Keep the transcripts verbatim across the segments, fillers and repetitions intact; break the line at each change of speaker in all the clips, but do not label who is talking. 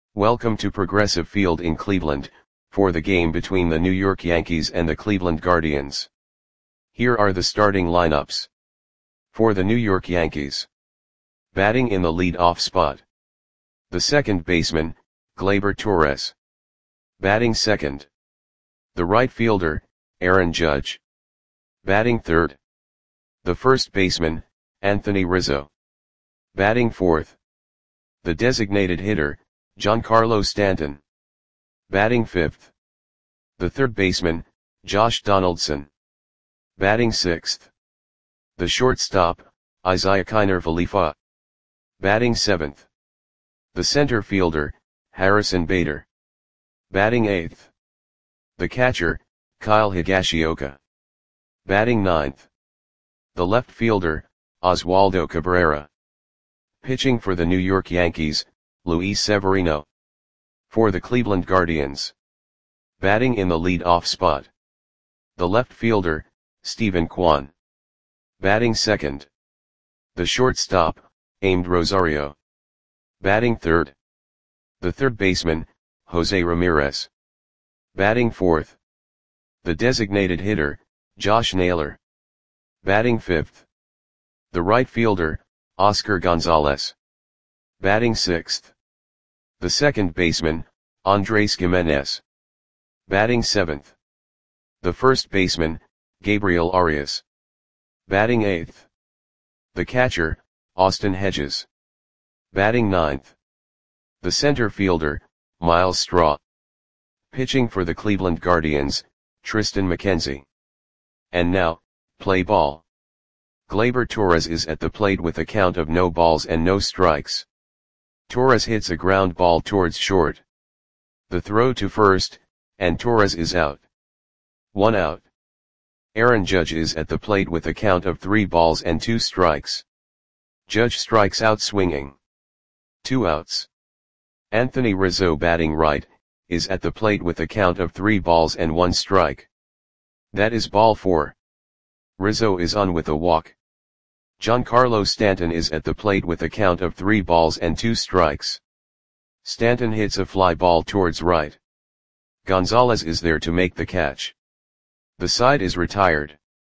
Welcome to Progressive Field in Cleveland, for the game between the New York Yankees and the Cleveland Guardians. Here are the starting lineups. For the New York Yankees. Batting in the lead-off spot. The second baseman, Gleyber Torres. Batting second. The right fielder, Aaron Judge. Batting third. The first baseman, Anthony Rizzo. Batting fourth. The designated hitter, Giancarlo Stanton. Batting fifth. The third baseman, Josh Donaldson. Batting sixth. The shortstop, Isiah Kiner Falefa. Batting seventh. The center fielder, Harrison Bader. Batting eighth. The catcher, Kyle Higashioka. Batting ninth. The left fielder, Oswaldo Cabrera. Pitching for the New York Yankees, Luis Severino. For the Cleveland Guardians. Batting in the lead-off spot. The left fielder, Steven Kwan. Batting second. The shortstop, Amed Rosario. Batting third. The third baseman, Jose Ramirez. Batting fourth. The designated hitter, Josh Naylor. Batting fifth. The right fielder, Oscar Gonzalez. Batting sixth. The second baseman, Andres Gimenez. Batting seventh. The first baseman, Gabriel Arias. Batting eighth. The catcher, Austin Hedges. Batting ninth. The center fielder, Myles Straw. Pitching for the Cleveland Guardians, Triston McKenzie. And now, play ball. Gleyber Torres is at the plate with a count of no balls and no strikes. Torres hits a ground ball towards short. The throw to first, and Torres is out. One out. Aaron Judge is at the plate with a count of three balls and two strikes. Judge strikes out swinging. Two outs. Anthony Rizzo, batting right, is at the plate with a count of three balls and one strike. That is ball four. Rizzo is on with a walk. Giancarlo Stanton is at the plate with a count of three balls and two strikes. Stanton hits a fly ball towards right. Gonzalez is there to make the catch. The side is retired.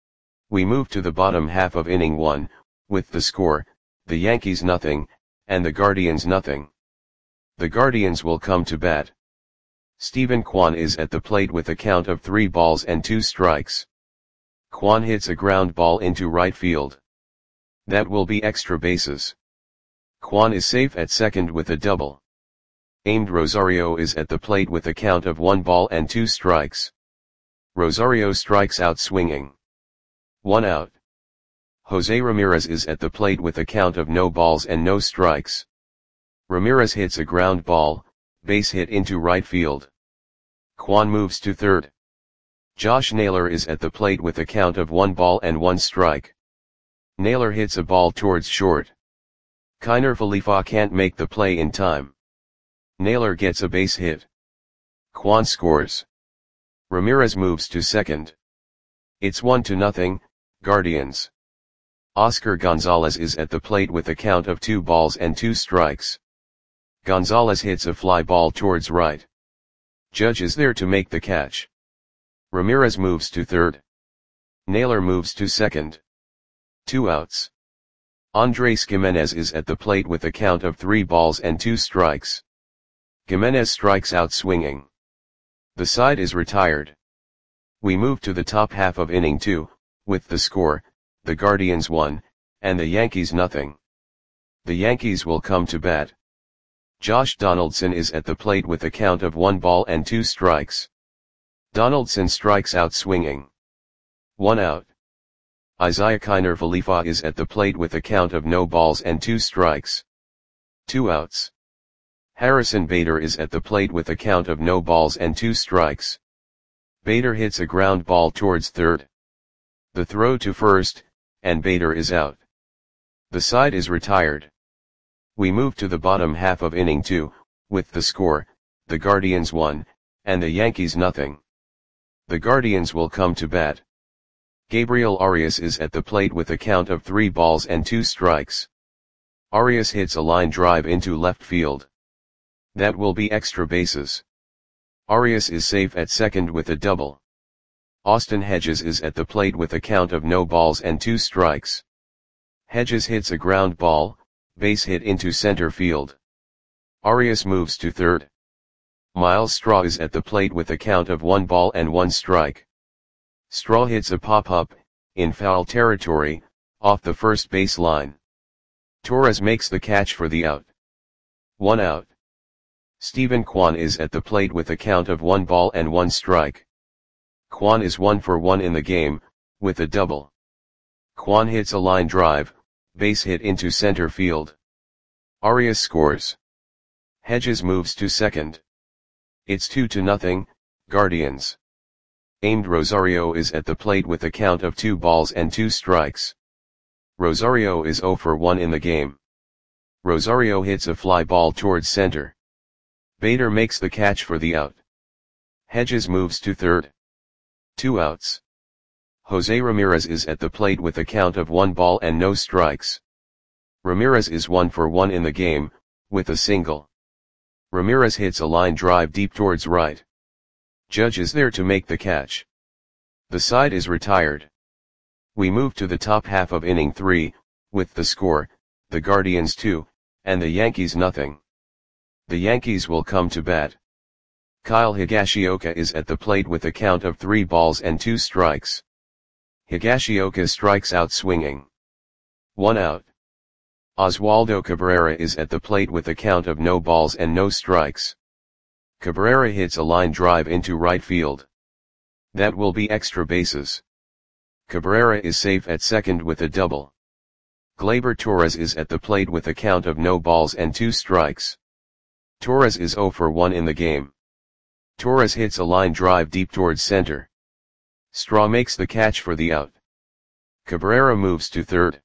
We move to the bottom half of inning one, with the score, the Yankees nothing, and the Guardians nothing. The Guardians will come to bat. Steven Kwan is at the plate with a count of three balls and two strikes. Kwan hits a ground ball into right field. That will be extra bases. Kwan is safe at second with a double. Amed Rosario is at the plate with a count of one ball and two strikes. Rosario strikes out swinging. One out. Jose Ramirez is at the plate with a count of no balls and no strikes. Ramirez hits a ground ball, base hit into right field. Kwan moves to third. Josh Naylor is at the plate with a count of one ball and one strike. Naylor hits a ball towards short. Kiner Falefa can't make the play in time. Naylor gets a base hit. Kwan scores. Ramirez moves to second. It's one to nothing, Guardians. Oscar Gonzalez is at the plate with a count of two balls and two strikes. Gonzalez hits a fly ball towards right. Judge is there to make the catch. Ramirez moves to third. Naylor moves to second. Two outs. Andres Gimenez is at the plate with a count of three balls and two strikes. Gimenez strikes out swinging. The side is retired. We move to the top half of inning two, with the score, the Guardians one, and the Yankees nothing. The Yankees will come to bat. Josh Donaldson is at the plate with a count of one ball and two strikes. Donaldson strikes out swinging. One out. Isiah Kiner Falefa is at the plate with a count of no balls and two strikes. Two outs. Harrison Bader is at the plate with a count of no balls and two strikes. Bader hits a ground ball towards third. The throw to first, and Bader is out. The side is retired. We move to the bottom half of inning two, with the score, the Guardians one, and the Yankees nothing. The Guardians will come to bat. Gabriel Arias is at the plate with a count of three balls and two strikes. Arias hits a line drive into left field. That will be extra bases. Arias is safe at second with a double. Austin Hedges is at the plate with a count of no balls and two strikes. Hedges hits a ground ball, base hit into center field. Arias moves to third. Miles Straw is at the plate with a count of one ball and one strike. Straw hits a pop-up, in foul territory, off the first base line. Torres makes the catch for the out. One out. Steven Kwan is at the plate with a count of one ball and one strike. Kwan is one for one in the game, with a double. Kwan hits a line drive, base hit into center field. Arias scores. Hedges moves to second. It's two to nothing, Guardians. Aimed Rosario is at the plate with a count of two balls and two strikes. Rosario is zero for one in the game. Rosario hits a fly ball towards center. Bader makes the catch for the out. Hedges moves to third. Two outs. Jose Ramirez is at the plate with a count of one ball and no strikes. Ramirez is one for one in the game, with a single. Ramirez hits a line drive deep towards right. Judge is there to make the catch. The side is retired. We move to the top half of inning three, with the score, the Guardians two, and the Yankees nothing. The Yankees will come to bat. Kyle Higashioka is at the plate with a count of three balls and two strikes. Higashioka strikes out swinging. One out. Oswaldo Cabrera is at the plate with a count of no balls and no strikes. Cabrera hits a line drive into right field. That will be extra bases. Cabrera is safe at second with a double. Gleyber Torres is at the plate with a count of no balls and two strikes. Torres is zero for one in the game. Torres hits a line drive deep towards center. Straw makes the catch for the out. Cabrera moves to third.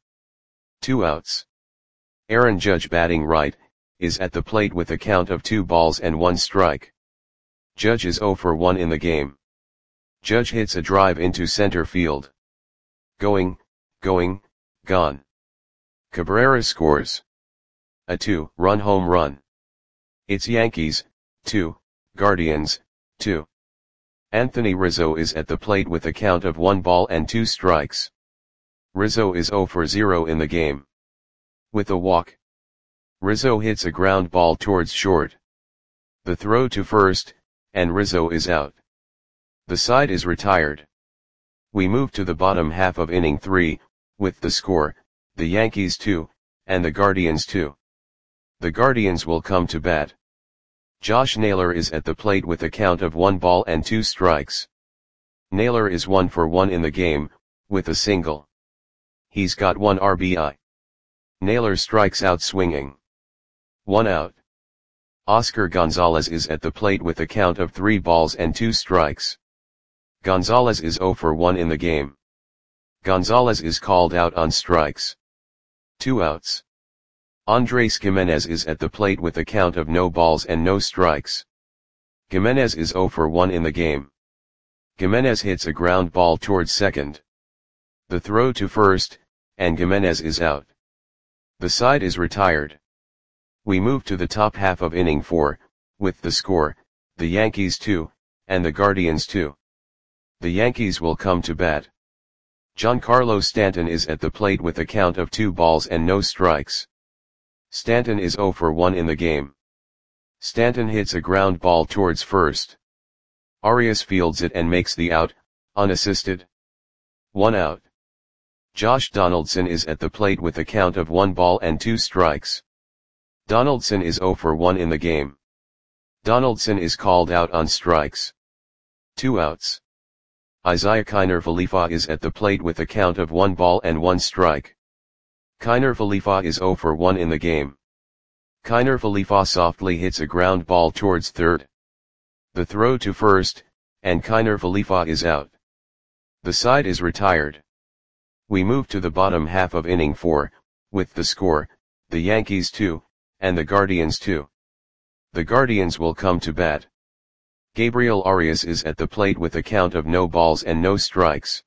Two outs. Aaron Judge, batting right, is at the plate with a count of two balls and one strike. Judge is zero for one in the game. Judge hits a drive into center field. Going, going, gone. Cabrera scores. A two-run home run. It's Yankees, two, Guardians, two. Anthony Rizzo is at the plate with a count of one ball and two strikes. Rizzo is zero for zero in the game. With a walk. Rizzo hits a ground ball towards short. The throw to first, and Rizzo is out. The side is retired. We move to the bottom half of inning three, with the score, the Yankees two, and the Guardians two. The Guardians will come to bat. Josh Naylor is at the plate with a count of one ball and two strikes. Naylor is one for one in the game, with a single. He's got one R B I. Naylor strikes out swinging. One out. Oscar Gonzalez is at the plate with a count of three balls and two strikes. Gonzalez is zero for one in the game. Gonzalez is called out on strikes. Two outs. Andres Gimenez is at the plate with a count of no balls and no strikes. Gimenez is zero for one in the game. Gimenez hits a ground ball towards second. The throw to first, and Gimenez is out. The side is retired. We move to the top half of inning four, with the score, the Yankees two, and the Guardians two. The Yankees will come to bat. Giancarlo Stanton is at the plate with a count of two balls and no strikes. Stanton is zero for one in the game. Stanton hits a ground ball towards first. Arias fields it and makes the out, unassisted. One out. Josh Donaldson is at the plate with a count of one ball and two strikes. Donaldson is zero for one in the game. Donaldson is called out on strikes. Two outs. Isaiah Kiner Falefa is at the plate with a count of one ball and one strike. Kiner Falefa is zero for one in the game. Kiner Falefa softly hits a ground ball towards third. The throw to first, and Kiner Falefa is out. The side is retired. We move to the bottom half of inning four, with the score, the Yankees two, and the Guardians two. The Guardians will come to bat. Gabriel Arias is at the plate with a count of no balls and no strikes.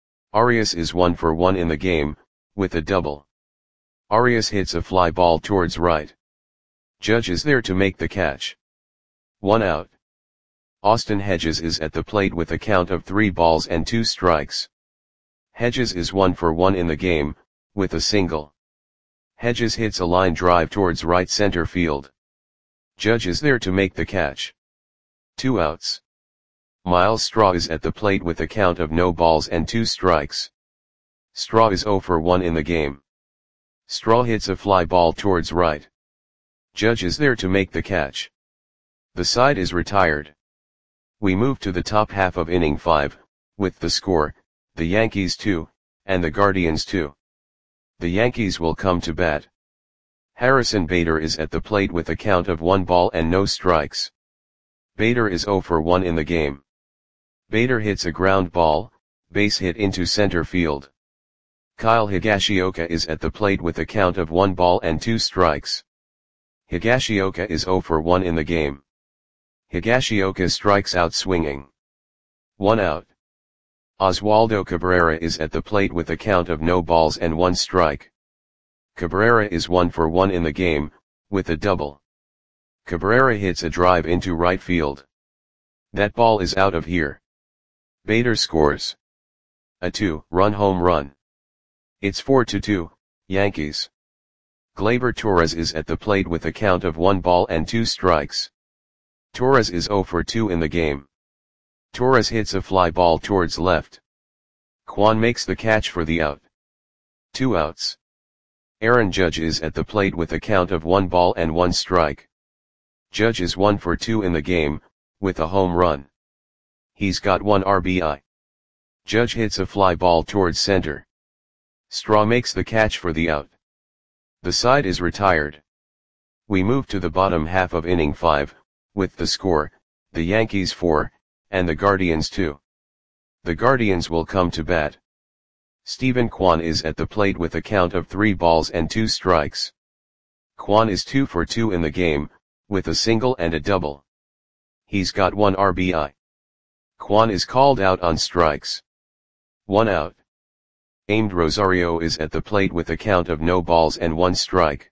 Arias is one for one in the game, with a double. Arias hits a fly ball towards right. Judge is there to make the catch. One out. Austin Hedges is at the plate with a count of three balls and two strikes. Hedges is one for one in the game, with a single. Hedges hits a line drive towards right center field. Judge is there to make the catch. Two outs. Miles Straw is at the plate with a count of no balls and two strikes. Straw is zero for one in the game. Straw hits a fly ball towards right. Judge is there to make the catch. The side is retired. We move to the top half of inning five, with the score, the Yankees two, and the Guardians two. The Yankees will come to bat. Harrison Bader is at the plate with a count of one ball and no strikes. Bader is zero for one in the game. Bader hits a ground ball, base hit into center field. Kyle Higashioka is at the plate with a count of one ball and two strikes. Higashioka is zero for one in the game. Higashioka strikes out swinging. One out. Oswaldo Cabrera is at the plate with a count of no balls and one strike. Cabrera is one for one in the game, with a double. Cabrera hits a drive into right field. That ball is out of here. Bader scores a two-run home run. It's four to two, Yankees. Gleyber Torres is at the plate with a count of one ball and two strikes. Torres is zero for two in the game. Torres hits a fly ball towards left. Kwan makes the catch for the out. Two outs. Aaron Judge is at the plate with a count of one ball and one strike. Judge is one for two in the game, with a home run. He's got one R B I. Judge hits a fly ball towards center. Straw makes the catch for the out. The side is retired. We move to the bottom half of inning five, with the score, the Yankees four, and the Guardians two. The Guardians will come to bat. Stephen Kwan is at the plate with a count of three balls and two strikes. Kwan is two for two in the game, with a single and a double. He's got one R B I. Kwan is called out on strikes. One out. Amed Rosario is at the plate with a count of no balls and one strike.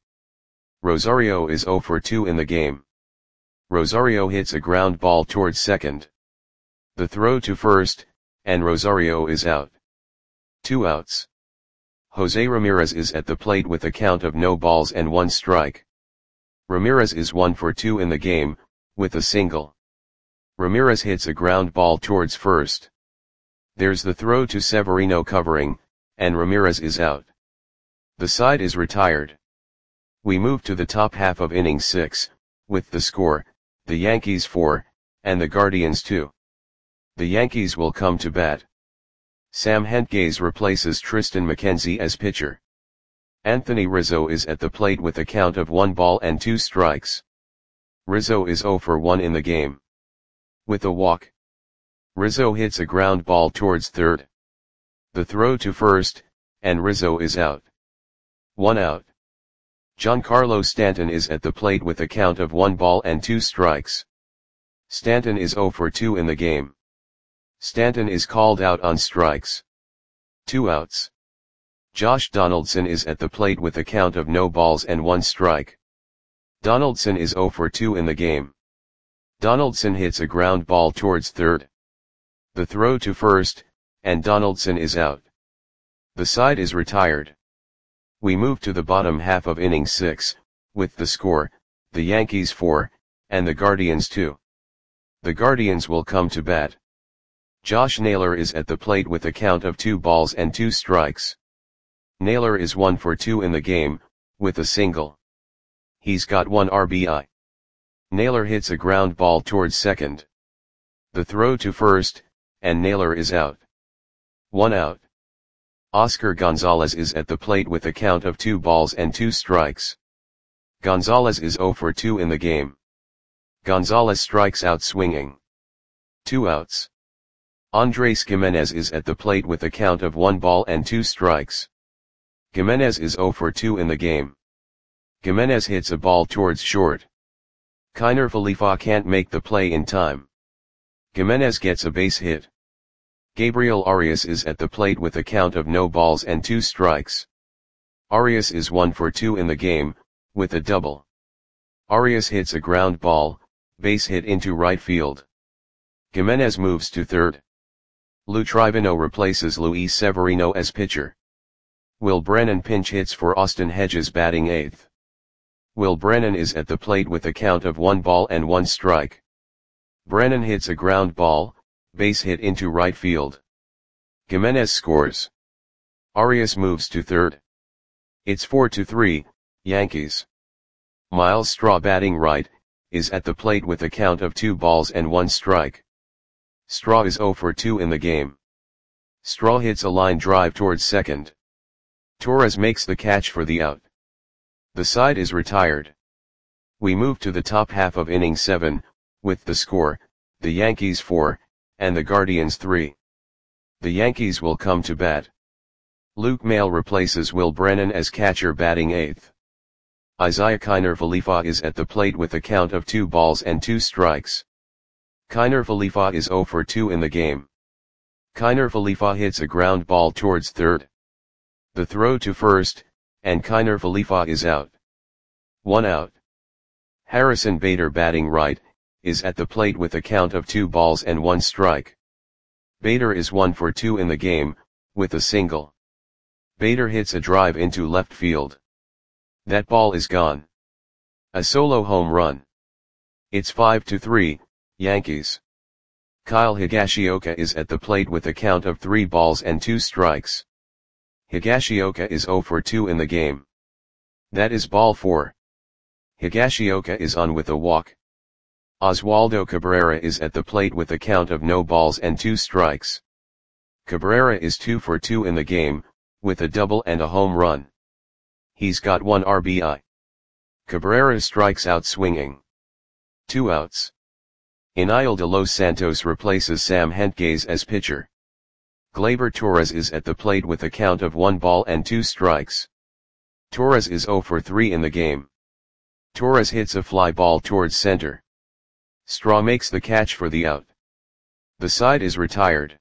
Rosario is zero for two in the game. Rosario hits a ground ball towards second. The throw to first, and Rosario is out. Two outs. Jose Ramirez is at the plate with a count of no balls and one strike. Ramirez is one for two in the game, with a single. Ramirez hits a ground ball towards first. There's the throw to Severino covering, and Ramirez is out. The side is retired. We move to the top half of inning six, with the score, the Yankees four, and the Guardians two. The Yankees will come to bat. Sam Hentges replaces Tristan McKenzie as pitcher. Anthony Rizzo is at the plate with a count of one ball and two strikes. Rizzo is zero for one in the game. With a walk. Rizzo hits a ground ball towards third. The throw to first, and Rizzo is out. One out. Giancarlo Stanton is at the plate with a count of one ball and two strikes. Stanton is zero for two in the game. Stanton is called out on strikes. Two outs. Josh Donaldson is at the plate with a count of no balls and one strike. Donaldson is zero for two in the game. Donaldson hits a ground ball towards third. The throw to first, and Donaldson is out. The side is retired. We move to the bottom half of inning six, with the score, the Yankees four, and the Guardians two. The Guardians will come to bat. Josh Naylor is at the plate with a count of two balls and two strikes. Naylor is one for two in the game, with a single. He's got one R B I. Naylor hits a ground ball towards second. The throw to first, and Naylor is out. One out. Oscar Gonzalez is at the plate with a count of two balls and two strikes. Gonzalez is zero for two in the game. Gonzalez strikes out swinging. Two outs. Andres Gimenez is at the plate with a count of one ball and two strikes. Gimenez is zero for two in the game. Gimenez hits a ball towards short. Kiner Falefa can't make the play in time. Gimenez gets a base hit. Gabriel Arias is at the plate with a count of no balls and two strikes. Arias is one for two in the game, with a double. Arias hits a ground ball, base hit into right field. Gimenez moves to third. Lou Trivino replaces Luis Severino as pitcher. Will Brennan pinch hits for Austin Hedges batting eighth. Will Brennan is at the plate with a count of one ball and one strike. Brennan hits a ground ball, base hit into right field. Gimenez scores. Arias moves to third. It's four to three, Yankees. Miles Straw batting right, is at the plate with a count of two balls and one strike. Straw is oh for two in the game. Straw hits a line drive towards second. Torres makes the catch for the out. The side is retired. We move to the top half of inning seven, with the score, the Yankees four, and the Guardians three. The Yankees will come to bat. Luke Maile replaces Will Brennan as catcher batting eighth. Isaiah Kiner Falefa is at the plate with a count of two balls and two strikes. Kiner Falefa is oh for two in the game. Kiner Falefa hits a ground ball towards third. The throw to first, and Kiner Falefa is out. One out. Harrison Bader batting right, is at the plate with a count of two balls and one strike. Bader is one for two in the game, with a single. Bader hits a drive into left field. That ball is gone. A solo home run. It's five to three, Yankees. Kyle Higashioka is at the plate with a count of three balls and two strikes. Higashioka is oh for two in the game. That is ball four. Higashioka is on with a walk. Oswaldo Cabrera is at the plate with a count of no balls and two strikes. Cabrera is two for two in the game, with a double and a home run. He's got one R B I. Cabrera strikes out swinging. Two outs. Iniel de Los Santos replaces Sam Hentges as pitcher. Gleyber Torres is at the plate with a count of one ball and two strikes. Torres is oh for three in the game. Torres hits a fly ball towards center. Straw makes the catch for the out. The side is retired.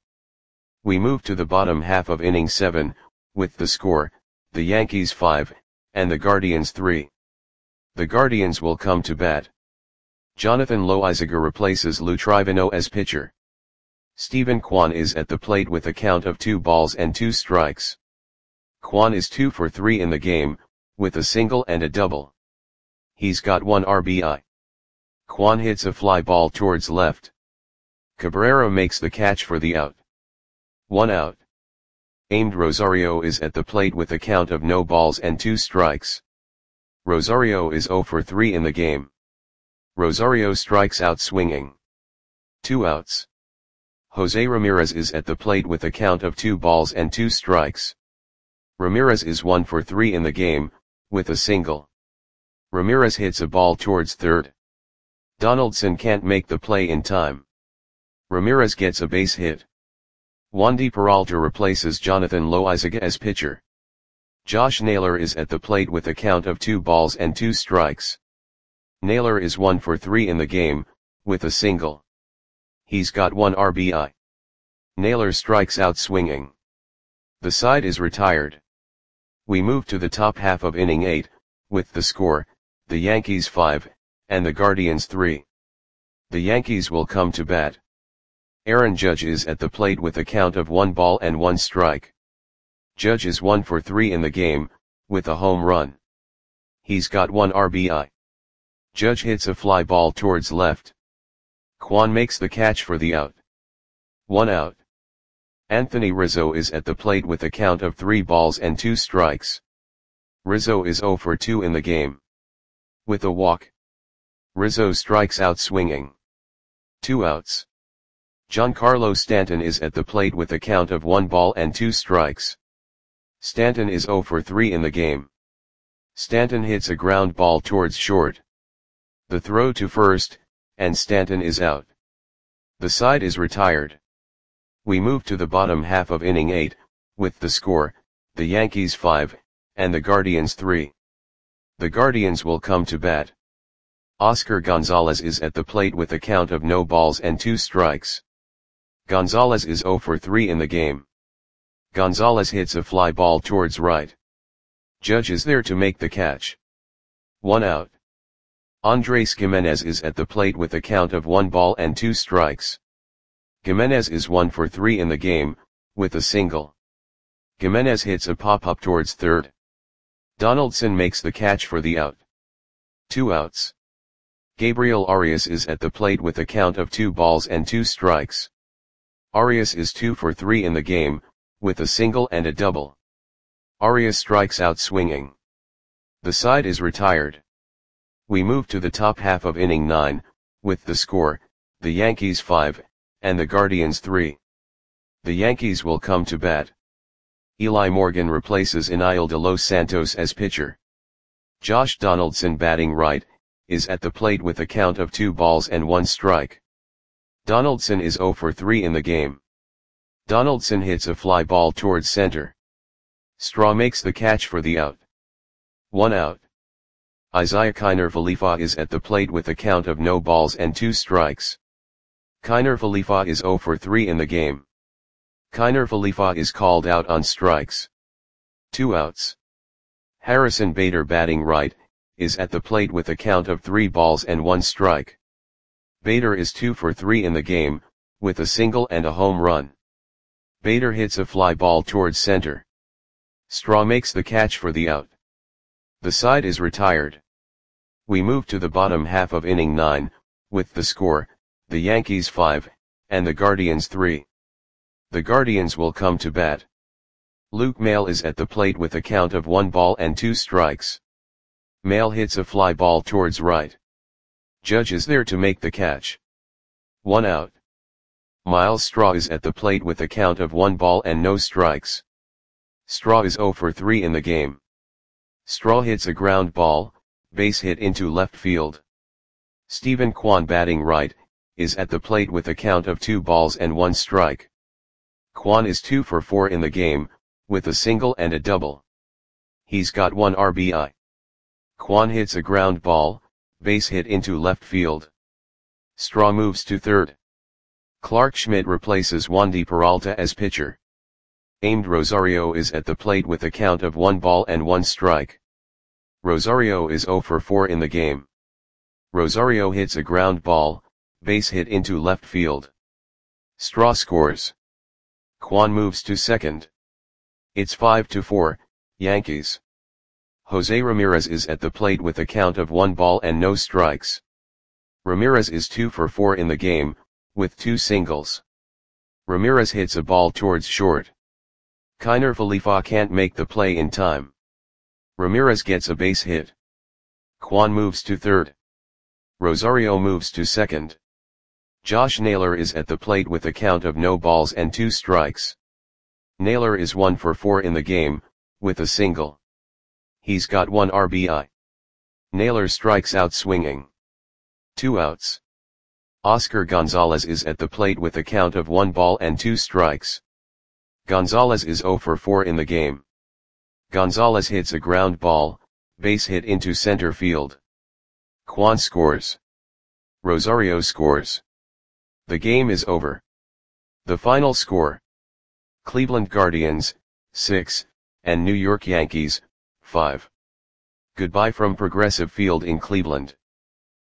We move to the bottom half of inning seven, with the score, the Yankees five, and the Guardians three. The Guardians will come to bat. Jonathan Loaisiga replaces Lou Trivino as pitcher. Stephen Kwan is at the plate with a count of two balls and two strikes. Kwan is two for three in the game, with a single and a double. He's got one R B I. Kwan hits a fly ball towards left. Cabrera makes the catch for the out. One out. Aimed Rosario is at the plate with a count of no balls and two strikes. Rosario is oh for three in the game. Rosario strikes out swinging. Two outs. Jose Ramirez is at the plate with a count of two balls and two strikes. Ramirez is one for three in the game, with a single. Ramirez hits a ball towards third. Donaldson can't make the play in time. Ramirez gets a base hit. Wandy Peralta replaces Jonathan Loaisiga as pitcher. Josh Naylor is at the plate with a count of two balls and two strikes. Naylor is one for three in the game, with a single. He's got one R B I. Naylor strikes out swinging. The side is retired. We move to the top half of inning eight, with the score, the Yankees five, and the Guardians three. The Yankees will come to bat. Aaron Judge is at the plate with a count of one ball and one strike. Judge is one for three in the game, with a home run. He's got one R B I. Judge hits a fly ball towards left. Kwan makes the catch for the out. One out. Anthony Rizzo is at the plate with a count of three balls and two strikes. Rizzo is oh for two in the game. With a walk. Rizzo strikes out swinging. Two outs. Giancarlo Stanton is at the plate with a count of one ball and two strikes. Stanton is oh for three in the game. Stanton hits a ground ball towards short. The throw to first, and Stanton is out. The side is retired. We move to the bottom half of inning eight, with the score, the Yankees five, and the Guardians three. The Guardians will come to bat. Oscar Gonzalez is at the plate with a count of no balls and two strikes. Gonzalez is oh for three in the game. Gonzalez hits a fly ball towards right. Judge is there to make the catch. One out. Andrés Giménez is at the plate with a count of one ball and two strikes. Giménez is one for three in the game, with a single. Giménez hits a pop-up towards third. Donaldson makes the catch for the out. Two outs. Gabriel Arias is at the plate with a count of two balls and two strikes. Arias is two for three in the game, with a single and a double. Arias strikes out swinging. The side is retired. We move to the top half of inning nine, with the score, the Yankees five, and the Guardians three. The Yankees will come to bat. Eli Morgan replaces Eniel de los Santos as pitcher. Josh Donaldson, batting right, is at the plate with a count of two balls and one strike. Donaldson is zero for three in the game. Donaldson hits a fly ball towards center. Straw makes the catch for the out. One out. Isiah Kiner Falefa is at the plate with a count of no balls and two strikes. Kiner Falefa is zero for three in the game. Kiner Falefa is called out on strikes. Two outs. Harrison Bader, batting right, is at the plate with a count of three balls and one strike. Bader is two for three in the game, with a single and a home run. Bader hits a fly ball towards center. Straw makes the catch for the out. The side is retired. We move to the bottom half of inning nine, with the score, the Yankees five, and the Guardians three. The Guardians will come to bat. Luke Maile is at the plate with a count of one ball and two strikes. Maile hits a fly ball towards right. Judge is there to make the catch. One out. Miles Straw is at the plate with a count of one ball and no strikes. Straw is zero for three in the game. Straw hits a ground ball, base hit into left field. Stephen Kwan, batting right, is at the plate with a count of two balls and one strike. Kwan is two for four in the game, with a single and a double. He's got one R B I. Kwan hits a ground ball, base hit into left field. Straw moves to third. Clark Schmidt replaces Wandy Peralta as pitcher. Amed Rosario is at the plate with a count of one ball and one strike. Rosario is zero for four in the game. Rosario hits a ground ball, base hit into left field. Straw scores. Kwan moves to second. It's five to four, Yankees. Jose Ramirez is at the plate with a count of one ball and no strikes. Ramirez is two for four in the game, with two singles. Ramirez hits a ball towards short. Kiner Falefa can't make the play in time. Ramirez gets a base hit. Kwan moves to third. Rosario moves to second. Josh Naylor is at the plate with a count of no balls and two strikes. Naylor is one for four in the game, with a single. He's got one R B I. Naylor strikes out swinging. Two outs. Oscar Gonzalez is at the plate with a count of one ball and two strikes. Gonzalez is zero for four in the game. Gonzalez hits a ground ball, base hit into center field. Kwan scores. Rosario scores. The game is over. The final score: Cleveland Guardians, six, and New York Yankees, five. Goodbye from Progressive Field in Cleveland.